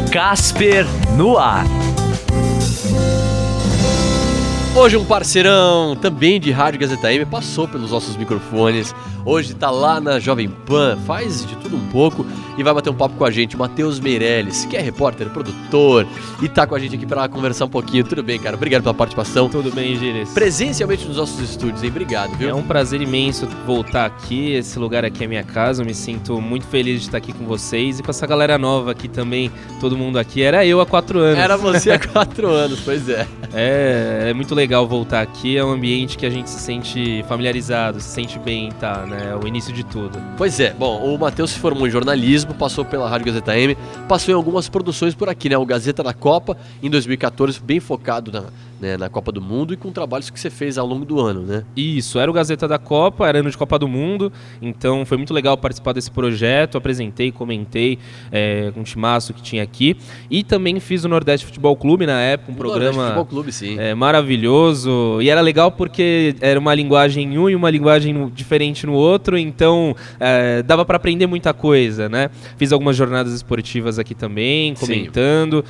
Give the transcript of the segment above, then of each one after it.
Casper no ar. Hoje um parceirão também de Rádio Gazeta M passou pelos nossos microfones. Hoje tá lá na Jovem Pan, faz de tudo um pouco e vai bater um papo com a gente, o Matheus Meirelles, que é repórter, produtor e tá com a gente aqui pra conversar um pouquinho. Tudo bem, cara? Obrigado pela participação. Tudo bem, Gires? Presencialmente nos nossos estúdios, hein? Obrigado, viu? É um prazer imenso voltar aqui, esse lugar aqui é minha casa, eu me sinto muito feliz de estar aqui com vocês e com essa galera nova aqui também, todo mundo aqui. Era eu há 4 anos. Era você há 4 anos, pois é. É muito legal voltar aqui, é um ambiente que a gente se sente familiarizado, se sente bem, tá, né? É o início de tudo. Pois é, bom, o Matheus se formou em jornalismo, passou pela Rádio Gazeta M, passou em algumas produções por aqui, né? O Gazeta da Copa, em 2014, bem focado na Copa do Mundo e com trabalhos que você fez ao longo do ano, né? Isso, era o Gazeta da Copa, era ano de Copa do Mundo, então foi muito legal participar desse projeto, apresentei, comentei com o timaço que tinha aqui e também fiz o Nordeste Futebol Clube na época, um programa Futebol Clube, sim. Maravilhoso, e era legal porque era uma linguagem em um e uma linguagem diferente no outro, então dava para aprender muita coisa, né? Fiz algumas jornadas esportivas aqui também, comentando,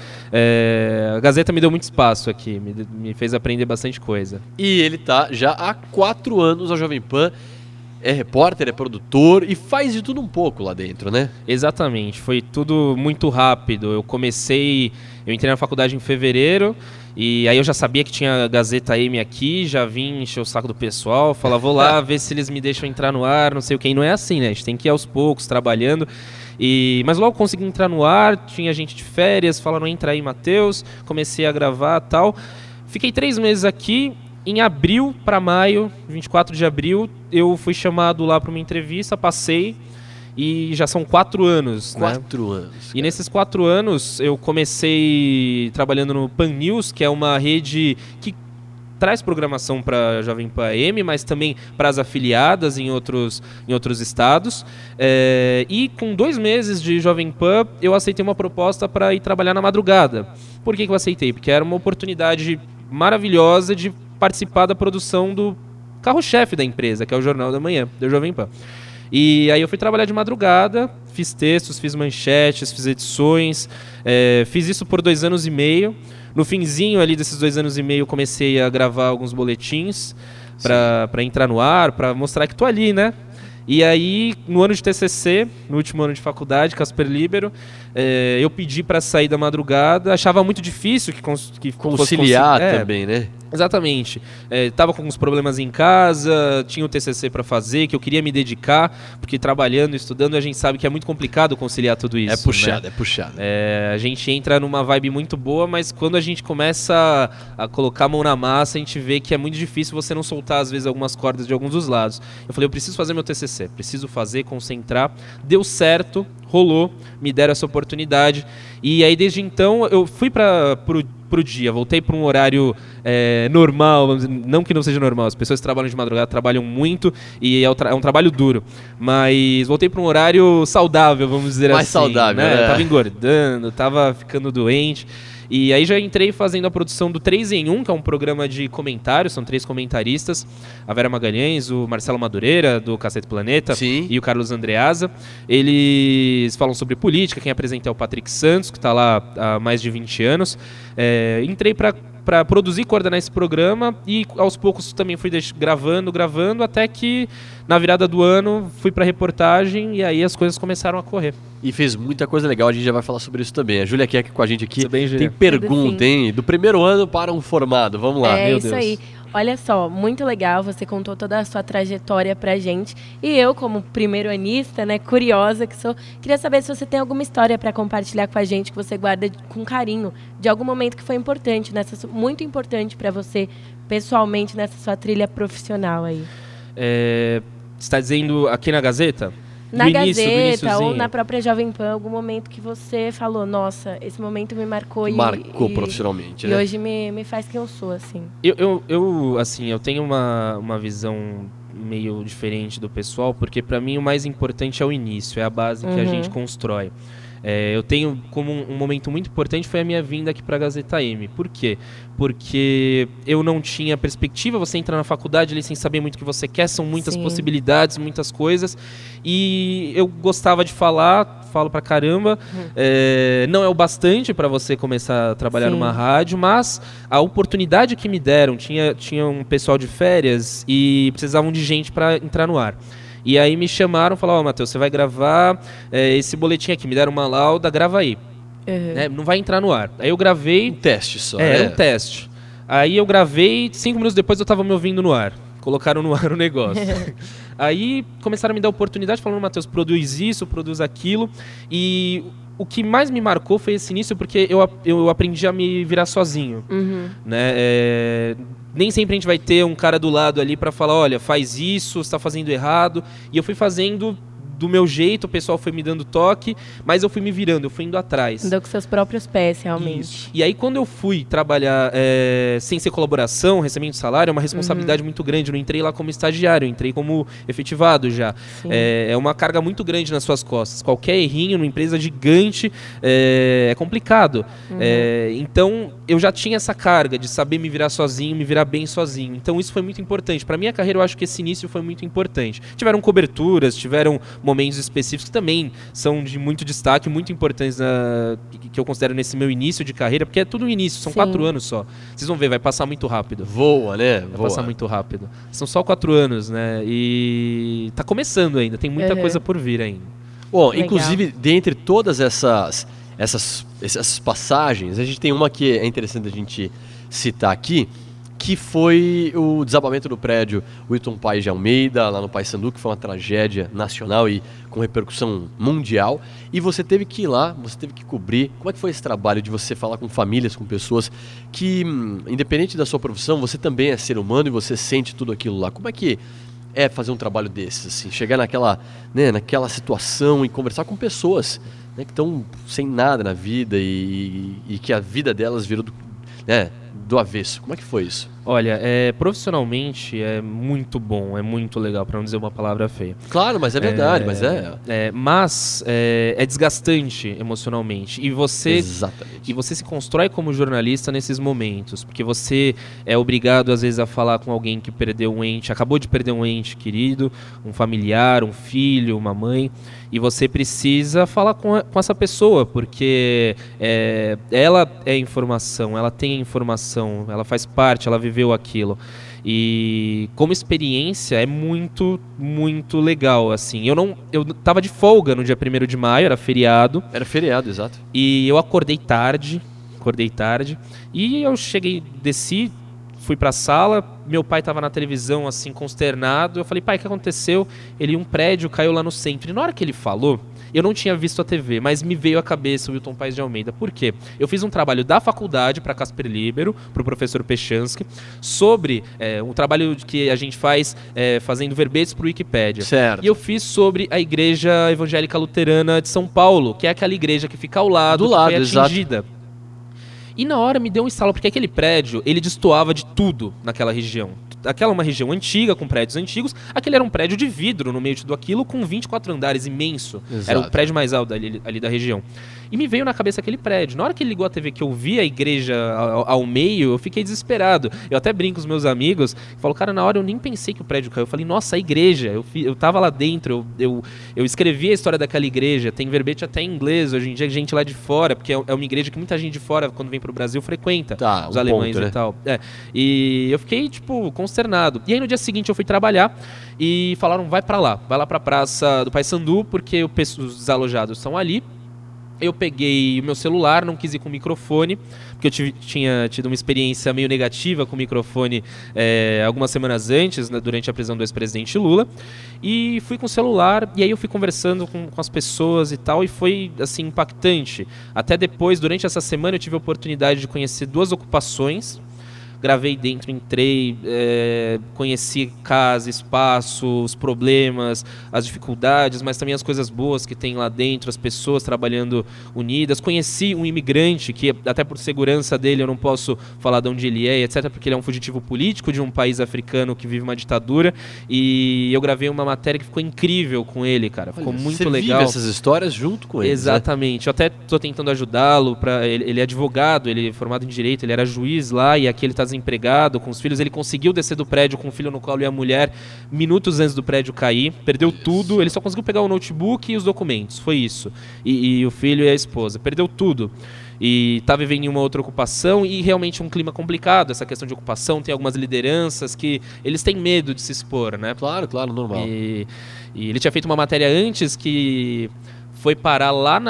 a Gazeta me deu muito espaço aqui, me fez aprender bastante coisa. E ele tá já há 4 anos na Jovem Pan, é repórter, é produtor e faz de tudo um pouco lá dentro, né? Exatamente, foi tudo muito rápido. Eu entrei na faculdade em fevereiro e aí eu já sabia que tinha Gazeta M aqui, já vim encher o saco do pessoal, falar, vou lá ver se eles me deixam entrar no ar, não sei o que. E não é assim, né? A gente tem que ir aos poucos, trabalhando. Mas logo consegui entrar no ar, tinha gente de férias, falaram, entra aí, Matheus, comecei a gravar e tal. Fiquei 3 meses aqui, em abril para maio, 24 de abril, eu fui chamado lá para uma entrevista, passei e já são 4 anos. 4 anos. Cara. E nesses 4 anos eu comecei trabalhando no Pan News, que é uma rede que traz programação para Jovem Pan AM, mas também para as afiliadas em outros estados. E com 2 meses de Jovem Pan, eu aceitei uma proposta para ir trabalhar na madrugada. Por que eu aceitei? Porque era uma oportunidade maravilhosa de participar da produção do carro-chefe da empresa, que é o Jornal da Manhã, da Jovem Pan. E aí eu fui trabalhar de madrugada, fiz textos, fiz manchetes, fiz edições, fiz isso por 2 anos e meio. No finzinho ali desses 2 anos e meio eu comecei a gravar alguns boletins para entrar no ar, para mostrar que tô ali, né? E aí, no ano de TCC, no último ano de faculdade, Casper Libero, eu pedi para sair da madrugada, achava muito difícil que conciliar também, né? Exatamente. Tava com alguns problemas em casa, tinha o TCC para fazer, que eu queria me dedicar, porque trabalhando, estudando, a gente sabe que é muito complicado conciliar tudo isso. É puxado, né? É puxado. A gente entra numa vibe muito boa, mas quando a gente começa a colocar a mão na massa, a gente vê que é muito difícil você não soltar, às vezes, algumas cordas de alguns dos lados. Eu falei, eu preciso fazer meu TCC, preciso fazer, concentrar. Deu certo, rolou, me deram essa oportunidade. E aí, desde então, eu fui pro dia, voltei para um horário normal, vamos dizer, não que não seja normal, as pessoas que trabalham de madrugada trabalham muito e é um trabalho duro, mas voltei para um horário saudável, vamos dizer mais assim. Mais saudável, né? Tava engordando, tava ficando doente. E aí já entrei fazendo a produção do 3 em 1, que é um programa de comentários, são 3 comentaristas, a Vera Magalhães, o Marcelo Madureira, do Cacete Planeta, Sim. E o Carlos Andreasa. Eles falam sobre política, quem apresenta é o Patrick Santos, que está lá há mais de 20 anos. Entrei para produzir e coordenar esse programa e aos poucos também fui gravando, até que na virada do ano fui para reportagem e aí as coisas começaram a correr. E fez muita coisa legal, a gente já vai falar sobre isso também. A Júlia Keck com a gente aqui. Bem, tem pergunta, hein? Do primeiro ano para um formado, vamos lá. Meu Deus. Aí. Olha só, muito legal, você contou toda a sua trajetória pra gente. E eu, como primeiro-anista, né, curiosa que sou, queria saber se você tem alguma história para compartilhar com a gente que você guarda com carinho, de algum momento que foi importante, muito importante para você, pessoalmente, nessa sua trilha profissional aí. Você está dizendo aqui na Gazeta? Na Gazeta ou na própria Jovem Pan, algum momento que você falou, nossa, esse momento me marcou. Marcou profissionalmente, e né? E hoje me faz quem eu sou, assim. Eu tenho uma visão meio diferente do pessoal, porque para mim o mais importante é o início, é a base que a gente constrói. Eu tenho como um momento muito importante foi a minha vinda aqui para a Gazeta M. Por quê? Porque eu não tinha perspectiva, você entra na faculdade ali sem saber muito o que você quer, são muitas possibilidades, muitas coisas, e eu gostava de falar, falo pra caramba. Não é o bastante pra você começar a trabalhar Sim. numa rádio, mas a oportunidade que me deram, tinha um pessoal de férias e precisavam de gente pra entrar no ar. E aí me chamaram e falaram, Matheus, você vai gravar esse boletim aqui, me deram uma lauda, grava aí. Não vai entrar no ar. Aí eu gravei... Um teste só, Era um teste. Aí eu gravei, 5 minutos depois eu tava me ouvindo no ar. Colocaram no ar o negócio. Aí começaram a me dar oportunidade, falando, Matheus, produz isso, produz aquilo. E o que mais me marcou foi esse início, porque eu aprendi a me virar sozinho. Né? Nem sempre a gente vai ter um cara do lado ali pra falar, olha, faz isso, você tá fazendo errado. E eu fui fazendo do meu jeito, o pessoal foi me dando toque, mas eu fui me virando, eu fui indo atrás. Andou com seus próprios pés, realmente. Isso. E aí, quando eu fui trabalhar sem ser colaboração, recebendo salário, é uma responsabilidade muito grande. Eu não entrei lá como estagiário, eu entrei como efetivado já. É uma carga muito grande nas suas costas. Qualquer errinho numa empresa gigante é complicado. Então, eu já tinha essa carga de saber me virar sozinho, me virar bem sozinho. Então, isso foi muito importante. Para minha carreira, eu acho que esse início foi muito importante. Tiveram coberturas, tiveram momentos específicos que também são de muito destaque, muito importantes que eu considero nesse meu início de carreira, porque é tudo um início, são 4 anos só. Vocês vão ver, vai passar muito rápido. Voa, né? Vai passar muito rápido. São só 4 anos, né? E tá começando ainda, tem muita coisa por vir ainda. Bom, Legal. inclusive, dentre todas essas passagens, a gente tem uma que é interessante a gente citar aqui, que foi o desabamento do prédio Wilton Paes de Almeida, lá no Paissandu, que foi uma tragédia nacional e com repercussão mundial. E você teve que ir lá, você teve que cobrir. Como é que foi esse trabalho de você falar com famílias, com pessoas que, independente da sua profissão, você também é ser humano e você sente tudo aquilo lá? Como é que é fazer um trabalho desses, assim? Chegar naquela situação e conversar com pessoas, né, que estão sem nada na vida e que a vida delas virou do avesso. Como é que foi isso? Olha, profissionalmente é muito bom, é muito legal, para não dizer uma palavra feia. Claro, mas é verdade, mas é desgastante emocionalmente. Exatamente. E você se constrói como jornalista nesses momentos, porque você é obrigado às vezes a falar com alguém que perdeu um ente, acabou de perder um ente querido, um familiar, um filho, uma mãe, e você precisa falar com essa pessoa, porque ela é informação, ela tem informação, ela faz parte, ela viveu aquilo. E como experiência é muito, muito legal, assim. Eu tava de folga no dia 1º de maio, era feriado. Era feriado, exato. E eu acordei tarde, e eu desci, fui pra sala, meu pai tava na televisão, assim, consternado. Eu falei, pai, o que aconteceu? Um prédio caiu lá no centro. E na hora que ele falou, eu não tinha visto a TV, mas me veio à cabeça o Wilton Paes de Almeida. Por quê? Eu fiz um trabalho da faculdade para Casper Libero, para o professor Pechansky, sobre um trabalho que a gente faz fazendo verbetes para o Wikipédia. Certo. E eu fiz sobre a Igreja Evangélica Luterana de São Paulo, que é aquela igreja que fica ao lado, foi atingida. Exato. E na hora me deu um estalo, porque aquele prédio, ele destoava de tudo naquela região. Aquela é uma região antiga, com prédios antigos. Aquele era um prédio de vidro no meio de tudo aquilo, com 24 andares, imenso. Exato. Era o prédio mais alto ali da região. E me veio na cabeça aquele prédio. Na hora que ele ligou a TV, que eu vi a igreja ao meio, eu fiquei desesperado. Eu até brinco com os meus amigos, falo, cara, na hora eu nem pensei que o prédio caiu. Eu falei, nossa, a igreja. Eu tava lá dentro, eu escrevi a história daquela igreja. Tem verbete até em inglês, hoje em dia, gente lá de fora, porque é uma igreja que muita gente de fora, quando vem pro Brasil, frequenta. Os alemães e tal. E eu fiquei, consternado. E aí no dia seguinte eu fui trabalhar e falaram, vai lá pra praça do Paissandu, porque os desalojados estão ali. Eu peguei o meu celular, não quis ir com o microfone, porque eu tinha tido uma experiência meio negativa com o microfone algumas semanas antes, né, durante a prisão do ex-presidente Lula. E fui com o celular, e aí eu fui conversando com as pessoas e tal, e foi, assim, impactante. Até depois, durante essa semana, eu tive a oportunidade de conhecer 2 ocupações. Gravei dentro, entrei, conheci casa, espaço, os problemas, as dificuldades, mas também as coisas boas que tem lá dentro, as pessoas trabalhando unidas. Conheci um imigrante que, até por segurança dele, eu não posso falar de onde ele é, etc., porque ele é um fugitivo político de um país africano que vive uma ditadura. E eu gravei uma matéria que ficou incrível com ele, cara. Ficou muito legal. Você vive essas histórias junto com ele. Exatamente. Né? Eu até estou tentando ajudá-lo. Ele é advogado, ele é formado em Direito, ele era juiz lá, e aqui ele está desempregado, com os filhos, ele conseguiu descer do prédio com o filho no colo e a mulher minutos antes do prédio cair, perdeu tudo, ele só conseguiu pegar o notebook e os documentos, foi isso. E o filho e a esposa, perdeu tudo. E tá vivendo em uma outra ocupação e realmente um clima complicado, essa questão de ocupação, tem algumas lideranças que eles têm medo de se expor, né? Claro, normal. E ele tinha feito uma matéria antes que foi parar lá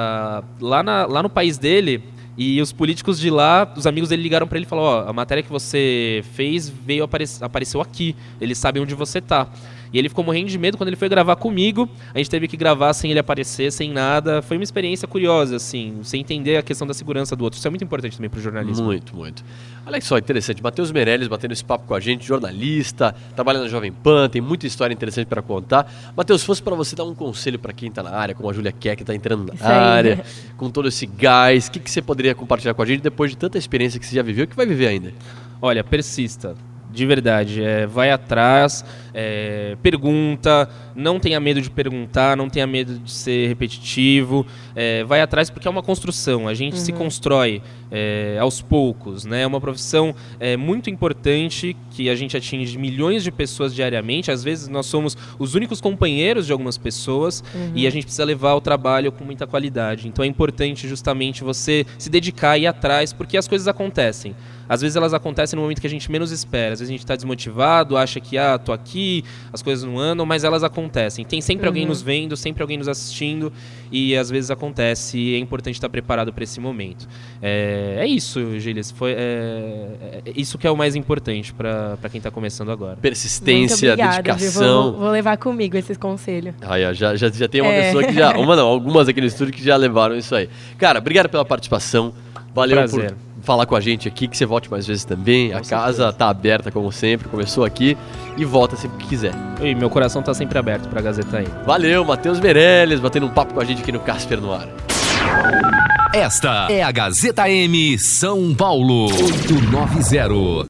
no país dele, e os políticos de lá, os amigos dele ligaram pra ele e falaram, ó, a matéria que você fez apareceu aqui, eles sabem onde você tá. E ele ficou morrendo de medo quando ele foi gravar comigo. A gente teve que gravar sem ele aparecer, sem nada. Foi uma experiência curiosa, assim, sem entender a questão da segurança do outro. Isso é muito importante também pro jornalismo. Muito. Olha só, interessante. Matheus Meirelles batendo esse papo com a gente, jornalista, trabalha na Jovem Pan, tem muita história interessante para contar. Matheus, se fosse para você dar um conselho para quem tá na área, como a Júlia Kerr, que tá entrando na área, com todo esse gás, o que você poderia compartilhar com a gente depois de tanta experiência que você já viveu e que vai viver ainda? Olha, persista. De verdade, vai atrás, pergunta, não tenha medo de perguntar, não tenha medo de ser repetitivo, vai atrás porque é uma construção, a gente se constrói aos poucos, né? É uma profissão muito importante que a gente atinge milhões de pessoas diariamente, às vezes nós somos os únicos companheiros de algumas pessoas e a gente precisa levar o trabalho com muita qualidade, então é importante justamente você se dedicar e ir atrás porque as coisas acontecem. Às vezes elas acontecem no momento que a gente menos espera. Às vezes a gente está desmotivado, acha que, tô aqui, as coisas não andam, mas elas acontecem. Tem sempre alguém nos vendo, sempre alguém nos assistindo, e às vezes acontece, e é importante estar preparado para esse momento. É isso, Gilles. Isso que é o mais importante para quem está começando agora. Persistência, obrigada, dedicação. Vou levar comigo esses conselhos. Aí, ó, já tem uma pessoa que já... algumas aqui no estúdio que já levaram isso aí. Cara, obrigado pela participação. Valeu Prazer. por falar com a gente aqui, que você volte mais vezes também. A casa tá aberta como sempre, começou aqui e volta sempre que quiser. E meu coração tá sempre aberto pra Gazeta AM. Valeu, Matheus Meirelles, batendo um papo com a gente aqui no Casper no Ar. Esta é a Gazeta AM São Paulo 890.